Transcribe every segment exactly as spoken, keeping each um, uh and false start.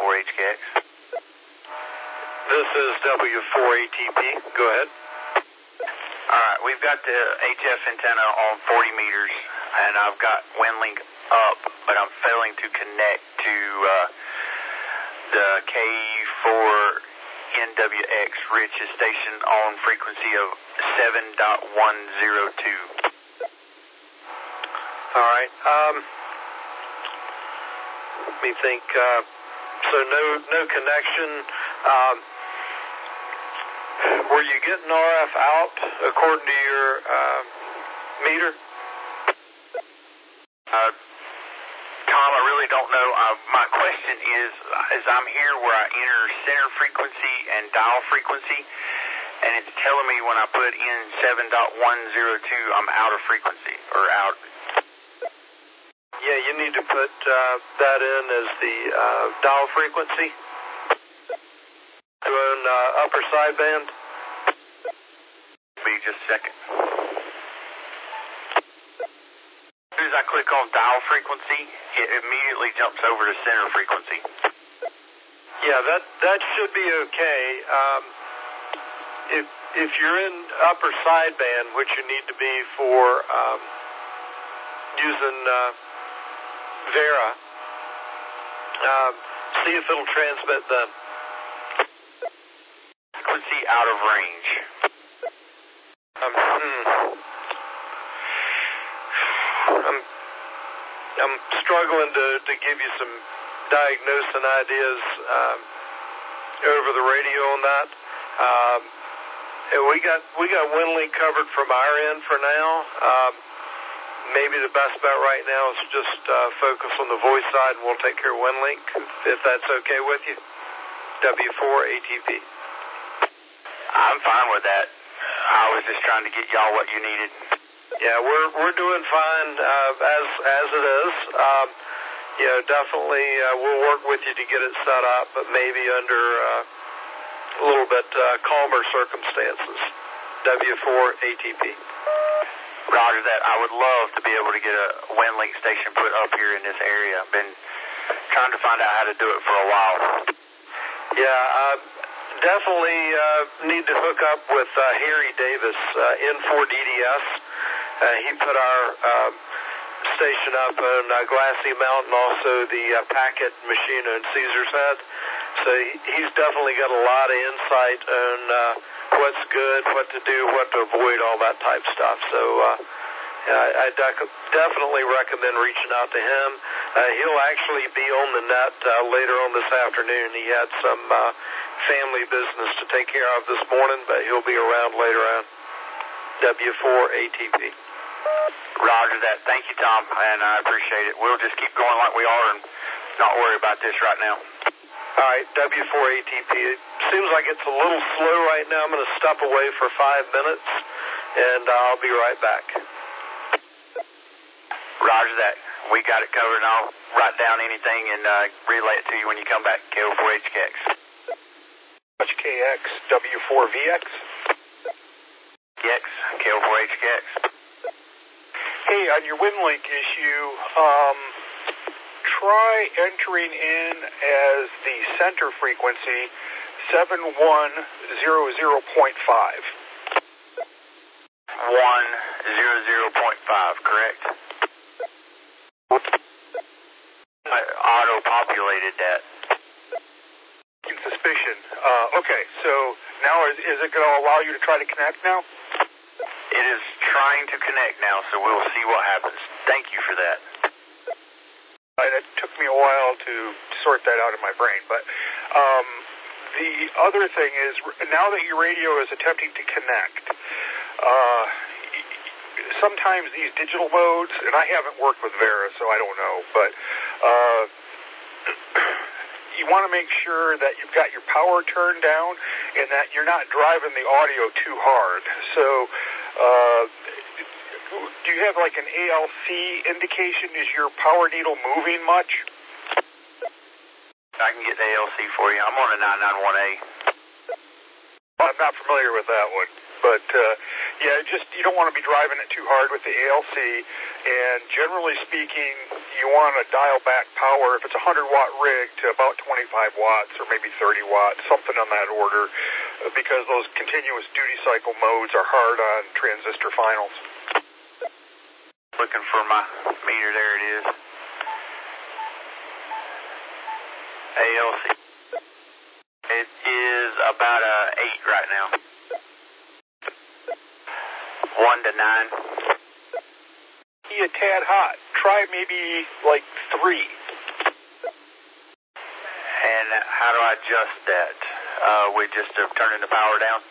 four H K X. This is W four A T P. Go ahead. All right, we've got the H F antenna on forty meters, and I've got WinLink up, but I'm failing to connect to uh, the K four N W X Rich's station on frequency of seven point one zero two. All right. Um, let me think. Uh, so no, no connection. Um, were you getting R F out according to your uh, meter? Uh, Tom, I really don't know. Uh, my question is, is I'm here where I enter center frequency and dial frequency, and it's telling me when I put in seven point one zero two, I'm out of frequency, or out. Yeah, you need to put uh, that in as the uh, dial frequency. Doing uh, upper sideband. Be just a second. As soon as I click on dial frequency, it immediately jumps over to center frequency. Yeah, that that should be okay. Um, if if you're in upper sideband, which you need to be for um, using uh, Vera, um, see if it'll transmit then. Frequency out of range. Um, hmm. I'm I'm struggling to, to give you some diagnosing ideas um, over the radio on that. Um, and we got we got WinLink covered from our end for now. Um, maybe the best bet right now is just uh, focus on the voice side, and we'll take care of WinLink if that's okay with you. W four A T P. I'm fine with that. I was just trying to get y'all what you needed. Yeah, we're we're doing fine uh, as as it is. Um, you know, definitely uh, we'll work with you to get it set up, but maybe under uh, a little bit uh, calmer circumstances. W four A T P. Roger that. I would love to be able to get a WinLink station put up here in this area. I've been trying to find out how to do it for a while. Yeah, uh, definitely uh, need to hook up with uh, Harry Davis, uh, N four D D S. Uh, he put our uh, station up on uh, Glassy Mountain, also the uh, packet machine on Caesar's Head. So he, he's definitely got a lot of insight on uh, what's good, what to do, what to avoid, all that type stuff. So uh, I, I dec- definitely recommend reaching out to him. Uh, he'll actually be on the net uh, later on this afternoon. He had some uh, family business to take care of this morning, but he'll be around later on. W four A T P. Roger that. Thank you, Tom, and I appreciate it. We'll just keep going like we are and not worry about this right now. All right, W four A T P. It seems like it's a little slow right now. I'm going to step away for five minutes, and I'll be right back. Roger that. We got it covered, and I'll write down anything and uh, relay it to you when you come back. K four H K X. H K X, W four V X. X, K four H K X. Hey, on your WinLink issue, um, try entering in as the center frequency seven one zero zero point five. one zero zero point five, correct? I auto-populated that. In suspicion. Uh, okay, so now is, is it going to allow you to try to connect now? It is trying to connect now, so we'll see what happens. Thank you for that. And it took me a while to sort that out in my brain, but um, the other thing is, now that your radio is attempting to connect, uh, sometimes these digital modes, and I haven't worked with Vera, so I don't know, but uh, you want to make sure that you've got your power turned down and that you're not driving the audio too hard. So uh, do you have like an A L C indication? Is your power needle moving much? I can get the A L C for you. I'm on a nine ninety-one A. I'm not familiar with that one. But, uh, yeah, just you don't want to be driving it too hard with the A L C, and generally speaking, you want to dial back power if it's a one hundred watt rig to about twenty-five watts or maybe thirty watts, something on that order, because those continuous duty cycle modes are hard on transistor finals. Looking for my meter, there it is. A L C. It is about a eight right now. One to nine. Be a tad hot. Try maybe like three. And how do I adjust that? Uh, we just uh, turning the power down?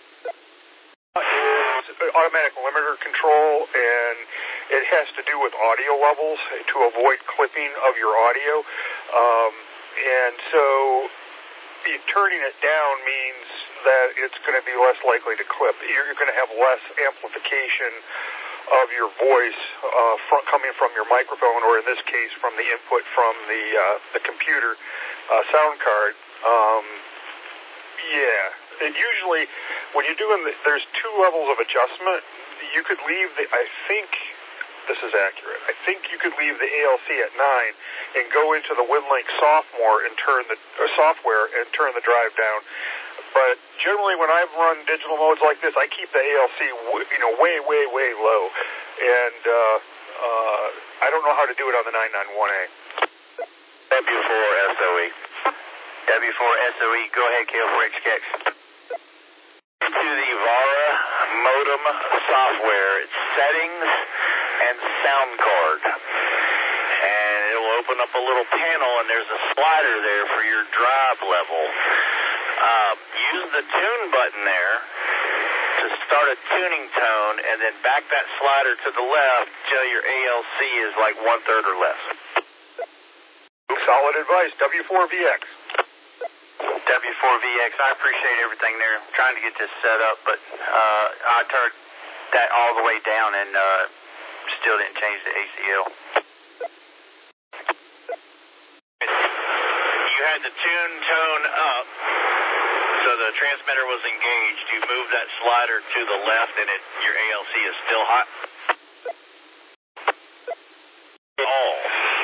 It's automatic limiter control, and it has to do with audio levels to avoid clipping of your audio. Um, and so turning it down means that it's going to be less likely to clip. You're going to have less amplification of your voice uh, from, coming from your microphone, or in this case, from the input from the uh, the computer uh, sound card. Um, yeah, and usually when you're doing, the, there's two levels of adjustment. You could leave the, I think this is accurate. I think you could leave the A L C at nine and go into the WinLink sophomore and turn the uh, software and turn the drive down. But generally, when I've run digital modes like this, I keep the A L C, w- you know, way, way, way low, and uh, uh, I don't know how to do it on the nine ninety-one A. W four S O E. W four S O E. Go ahead, K O four H K X. To the VARA modem software, it's settings and sound card, and it'll open up a little panel, and there's a slider there for your drive level. Uh, use the tune button there to start a tuning tone, and then back that slider to the left till your A L C is like one third or less. Solid advice. W four V X. W four V X. I appreciate everything there. I'm trying to get this set up, but uh, I turned that all the way down and uh, still didn't change the A C L. You had the tune tone up, so the transmitter was engaged. You move that slider to the left, and it, your A L C is still hot. All.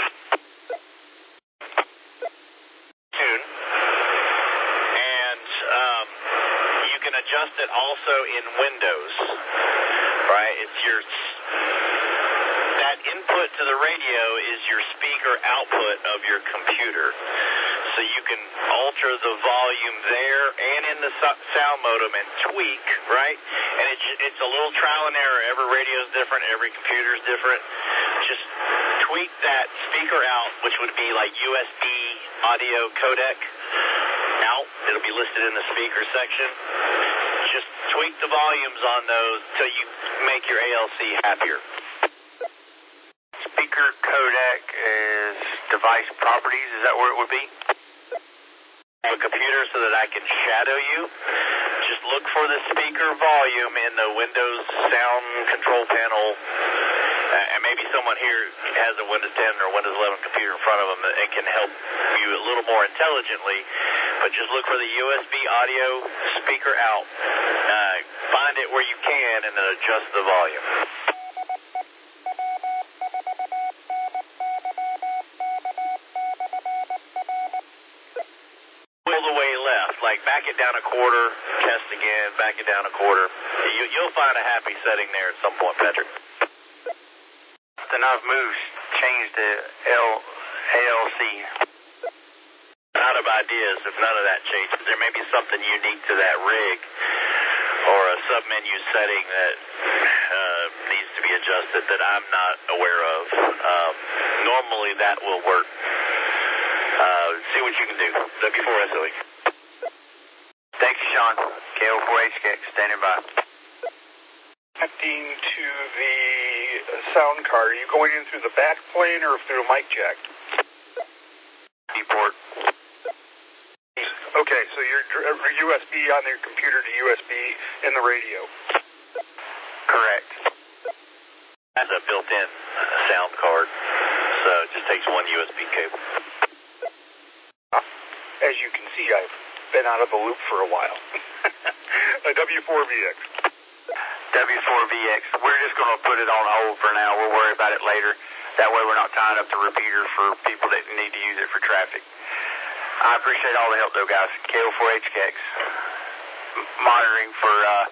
Tune. And um, you can adjust it also in Windows, right? It's your... That input to the radio is your speaker output of your computer. So you can alter the volume there and in the sound modem and tweak, right? And it's, it's a little trial and error. Every radio is different. Every computer is different. Just tweak that speaker out, which would be like U S B audio codec out. It'll be listed in the speaker section. Just tweak the volumes on those till you make your A L C happier. Speaker codec is device properties. Is that where it would be? A computer so that I can shadow you. Just look for the speaker volume in the Windows sound control panel. Uh, and maybe someone here has a Windows ten or Windows eleven computer in front of them and can help you a little more intelligently. But just look for the U S B audio speaker out. Uh, find it where you can and then adjust the volume. Like back it down a quarter, test again, back it down a quarter. You, you'll find a happy setting there at some point, Patrick. Then I've moved, changed the L, A L C. Out of ideas if none of that changes. There may be something unique to that rig or a sub-menu setting that uh, needs to be adjusted that I'm not aware of. Um, normally that will work. Uh, see what you can do. W four S O E. Thank you, Sean. K O four H K X, standing by. Connecting to the sound card, are you going in through the back plane or through a mic jack? D-port. Okay, so you're U S B on your computer to U S B in the radio. Correct. That's a built-in sound card, so it just takes one U S B cable. As you can see, I've been out of the loop for a while. A W four V X. W four V X. We're just going to put it on hold for now. We'll worry about it later. That way we're not tying up the repeater for people that need to use it for traffic. I appreciate all the help, though, guys. K O four H K X. Monitoring for uh,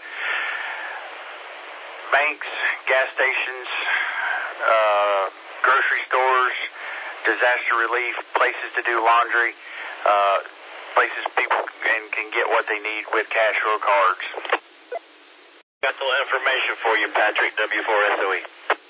banks, gas stations, uh, grocery stores, disaster relief, places to do laundry, uh, places people can, can get what they need with cash or cards. Got the information for you, Patrick, W four S O E.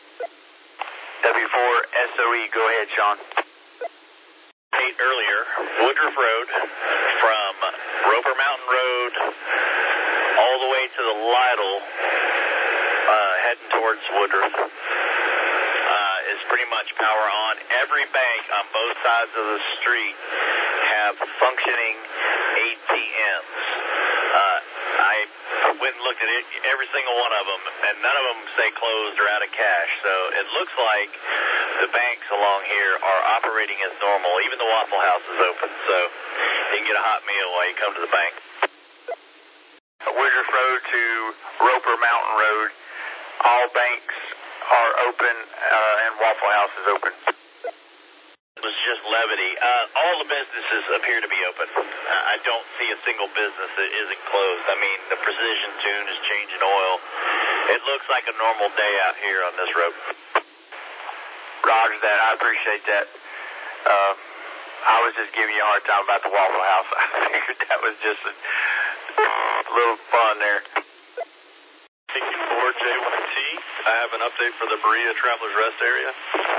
W four S O E, go ahead, Sean. Eight earlier, Woodruff Road from Roper Mountain Road all the way to the Lytle, uh, heading towards Woodruff, uh, is pretty much power on. Every bank on both sides of the street have functioning A T Ms. Uh, I went and looked at it, every single one of them, and none of them say closed or out of cash. So it looks like the banks along here are operating as normal. Even the Waffle House is open, so you can get a hot meal while you come to the bank. Woodruff Road to Roper Mountain Road, all banks are open, uh, and Waffle House is open. It was just levity. Uh, all the businesses appear to be open. Uh, I don't see a single business that isn't closed. I mean, the Precision Tune is changing oil. It looks like a normal day out here on this road. Roger that. I appreciate that. Uh, I was just giving you a hard time about the Waffle House. I figured that was just a, a little fun there. Thank you for J Y T. I have an update for the Berea Travelers Rest area.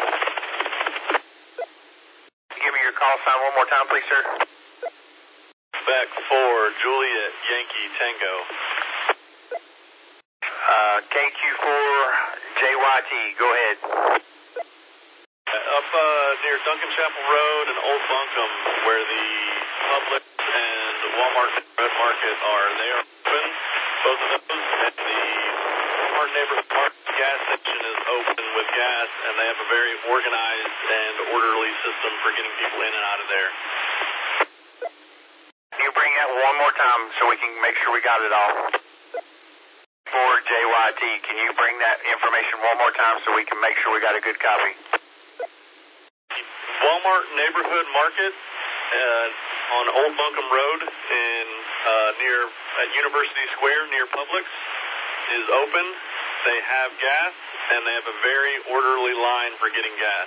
Give me your call sign one more time, please, sir. Spec four, Juliet, Yankee, Tango. Uh, K Q four, J Y T, go ahead. Up uh, near Duncan Chapel Road and Old Buncombe, where the Publix and Walmart Red Market are, they are open, both of those, and the Walmart Neighborhood Market gas station is open with gas, and they have a very organized and orderly system for getting people in and out of there. Can you bring that one more time so we can make sure we got it all? For J Y T, can you bring that information one more time so we can make sure we got a good copy? Walmart Neighborhood Market uh, on Old Buncombe Road in uh, near at University Square near Publix is open. They have gas, and they have a very orderly line for getting gas.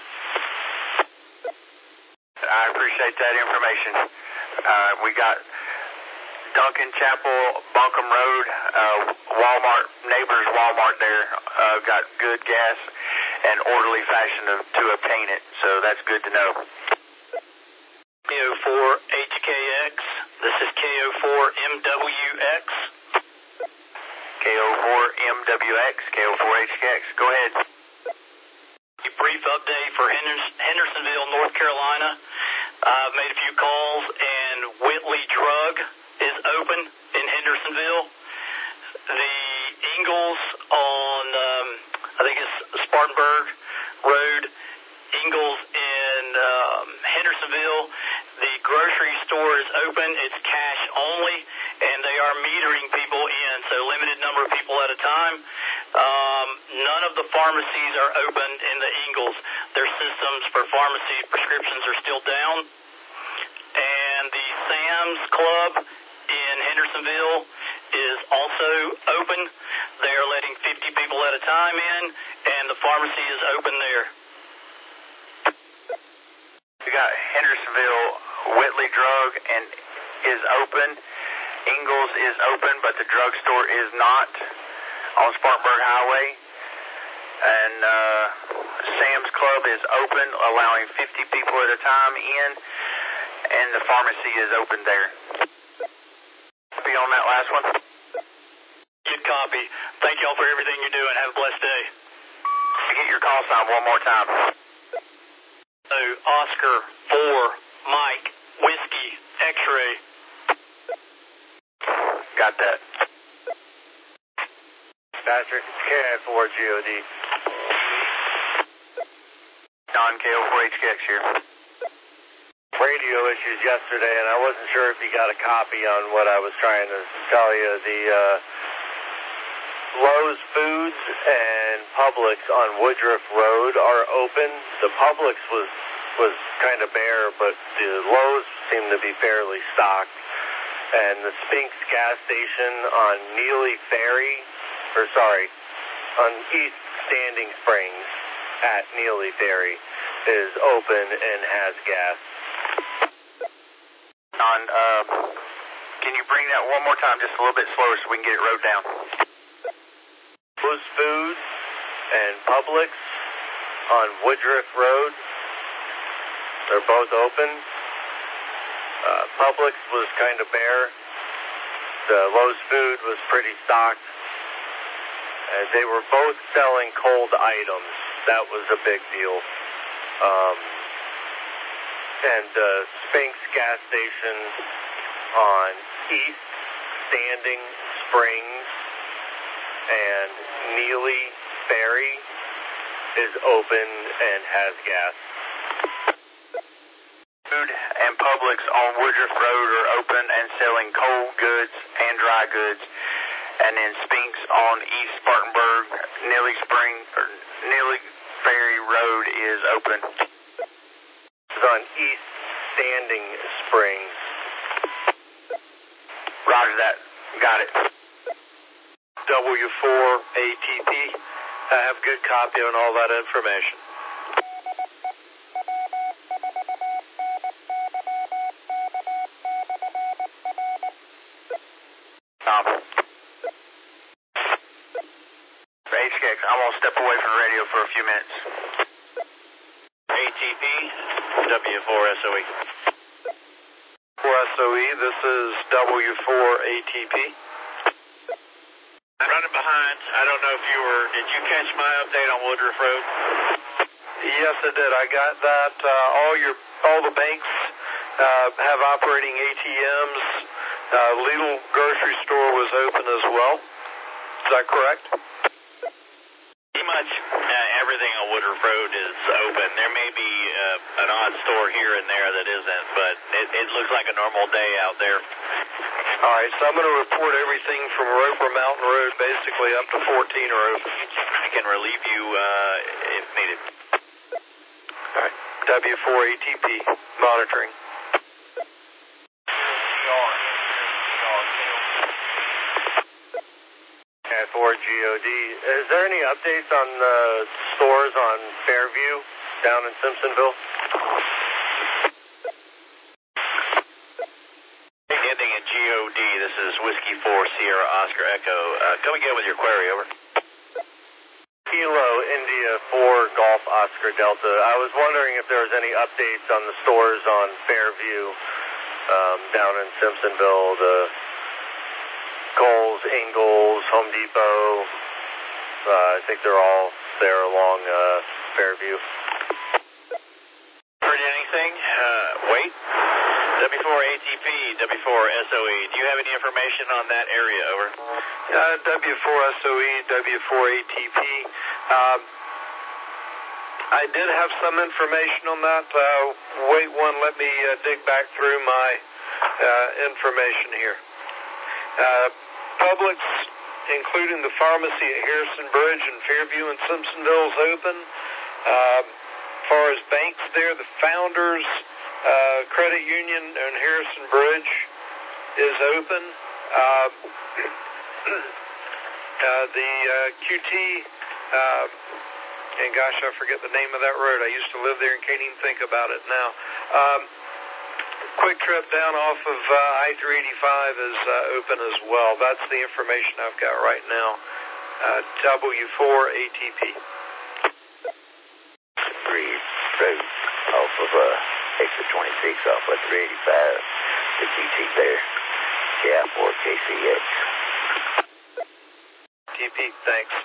I appreciate that information. Uh, we got Duncan Chapel, Buncombe Road, uh, Walmart, neighbors Walmart there, uh, got good gas and orderly fashion to, to obtain it, so that's good to know. K O four H K X, this is K O four M W X. K O four M W X, K O four H K X, go ahead. A brief update for Hendersonville, North Carolina. I've uh, made a few calls, and Whitley Drug is open in Hendersonville. The Ingalls on, um, I think it's Spartanburg Road, Ingalls in um, Hendersonville. The grocery store is open. It's cash only, and they are metering people in, so limited number of people at a time. Um, none of the pharmacies are open in the Ingalls. Their systems for pharmacy prescriptions are still down. And the Sam's Club in Hendersonville is also open. They are letting fifty people at a time in, and the pharmacy is open there. We got Hendersonville, Whitley Drug, and is open. Ingalls is open, but the drugstore is not on Spartanburg Highway. And uh, Sam's Club is open, allowing fifty people at a time in, and the pharmacy is open there. Be on that last one. Good copy. Thank y'all for everything you're doing. Have a blessed day. Get your call sign one more time. So, Oscar, four, Mike, Whiskey, X-ray. Got that. Patrick, it's K I four G O D. John, K O four H K X here. Radio issues yesterday, and I wasn't sure if you got a copy on what I was trying to tell you. The uh, Lowe's Foods and Publix on Woodruff Road are open. The Publix was was kind of bare, but the Lowe's seemed to be fairly stocked. And the Spinks gas station on Neely Ferry, or sorry, on East Standing Springs at Neely Ferry is open and has gas. On, uh, can you bring that one more time just a little bit slower so we can get it wrote down? Lowe's Foods and Publix on Woodruff Road, they're both open. Uh, Publix was kind of bare. The Lowe's Food was pretty stocked. And they were both selling cold items. That was a big deal. Um, and the uh, Spinks gas station on East Standing Springs and Neely Ferry is open and has gas. Food and Publix on Woodruff Road are open and selling cold goods and dry goods. And then Spinks on East Spartanburg, Neely Spring, or Neely Ferry Road is open. It's on East Standing Springs. Roger that. Got it. W four A T P. I have a good copy on all that information. Tom. For H K X, I'm going to step away from the radio for a few minutes. A T P, W four S O E. four S O E, this is W four A T P. I'm running behind. I don't know if you were, did you catch my update on Woodruff Road? Yes, I did. I got that. Uh, all your, all the banks uh, have operating A T Ms. Uh, Lidl grocery store was open as well. Is that correct? Pretty much uh, everything on Woodruff Road is open. There may be uh, an odd store here and there that isn't, but it, it looks like a normal day out there. All right, so I'm going to report everything from Roper Mountain Road basically up to fourteen are open. I can relieve you uh, if needed. All right, W four A T P monitoring. K four G O D. Is there any updates on the stores on Fairview down in Simpsonville? Ending in G O D, this is Whiskey four Sierra Oscar Echo. Uh, come again with your query, over. Kilo India four Golf Oscar Delta. I was wondering if there was any updates on the stores on Fairview um, down in Simpsonville, the Kohl's, Ingalls, Home Depot. Uh, I think they're all there along uh, Fairview. Heard anything? Uh, wait. W four A T P, W four S O E. Do you have any information on that area, over? Uh, W four S O E, W four A T P. Um, I did have some information on that. Uh, wait one, let me uh, dig back through my uh, information here. Uh, Publix, including the pharmacy at Harrison Bridge and Fairview and Simpsonville, is open. Uh, as far as banks there, the Founders uh, Credit Union and Harrison Bridge is open. Uh, uh, the uh, Q T, uh, and gosh, I forget the name of that road. I used to live there and can't even think about it now. Um, Quick Trip down off of uh, I three eighty-five is uh, open as well. That's the information I've got right now. Uh, W four A T P. Three road off of uh, exit twenty-six off of three eighty-five. The Q T there. K I four K C X. T P, thanks.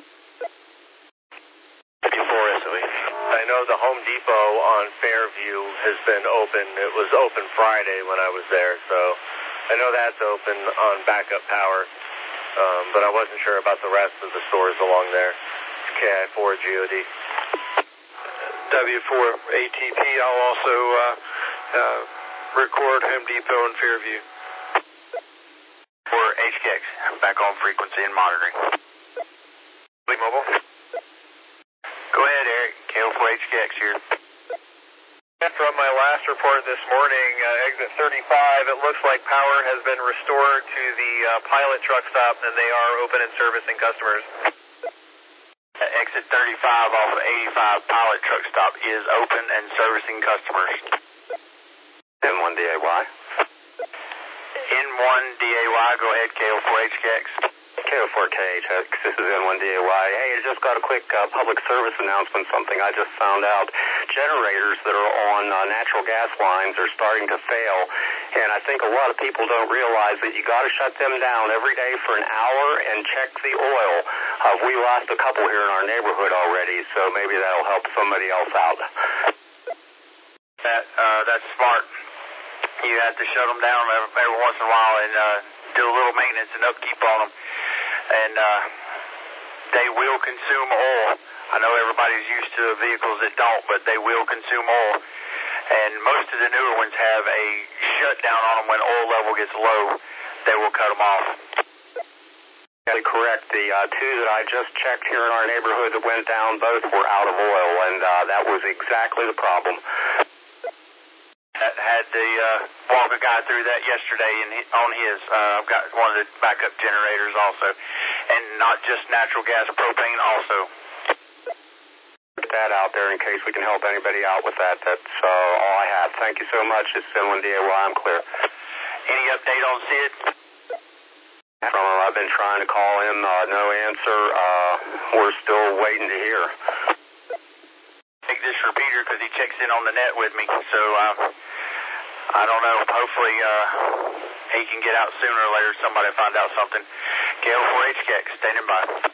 W four S O E. I know the Home Depot on Fairview has been open. It was open Friday when I was there, so I know that's open on backup power, um, but I wasn't sure about the rest of the stores along there. K I four G O D. W four A T P, I'll also uh, uh, record Home Depot and Fairview. For H K X, back on frequency and monitoring. Mobile. Go ahead, Eric. K O four H K X here. From my last report this morning, uh, exit thirty-five, it looks like power has been restored to the uh, pilot truck stop, and they are open and servicing customers. Uh, exit thirty-five off of eighty-five pilot truck stop is open and servicing customers. N one D A Y. N one D A Y, go ahead, K O four H K X. K O four K H X, this is N one D A Y. Hey, I just got a quick uh, public service announcement, something I just found out. Generators that are on uh, natural gas lines are starting to fail, and I think a lot of people don't realize that you got to shut them down every day for an hour and check the oil. Uh, we lost a couple here in our neighborhood already, so maybe that'll help somebody else out. That, uh, that's smart. You have to shut them down every, every once in a while and uh, do a little maintenance and upkeep on them. And uh, they will consume oil. I know everybody's used to vehicles that don't, but they will consume oil. And most of the newer ones have a shutdown on them when oil level gets low. They will cut them off. Correct. The uh, two that I just checked here in our neighborhood that went down, both were out of oil, and uh, that was exactly the problem. That had the uh, walk a guy through that yesterday and he, on his. Uh, I've got one of the backup generators also, and not just natural gas, propane also. Put that out there in case we can help anybody out with that. That's uh, all I have. Thank you so much. It's N one D A Y. I'm clear. Any update on Sid? From him, I've been trying to call him. Uh, no answer. Uh, we're still waiting to hear. Take this repeater because he checks in on the net with me, so uh, I don't know. Hopefully uh, he can get out sooner or later. Somebody find out something. K O four H K X, standing by.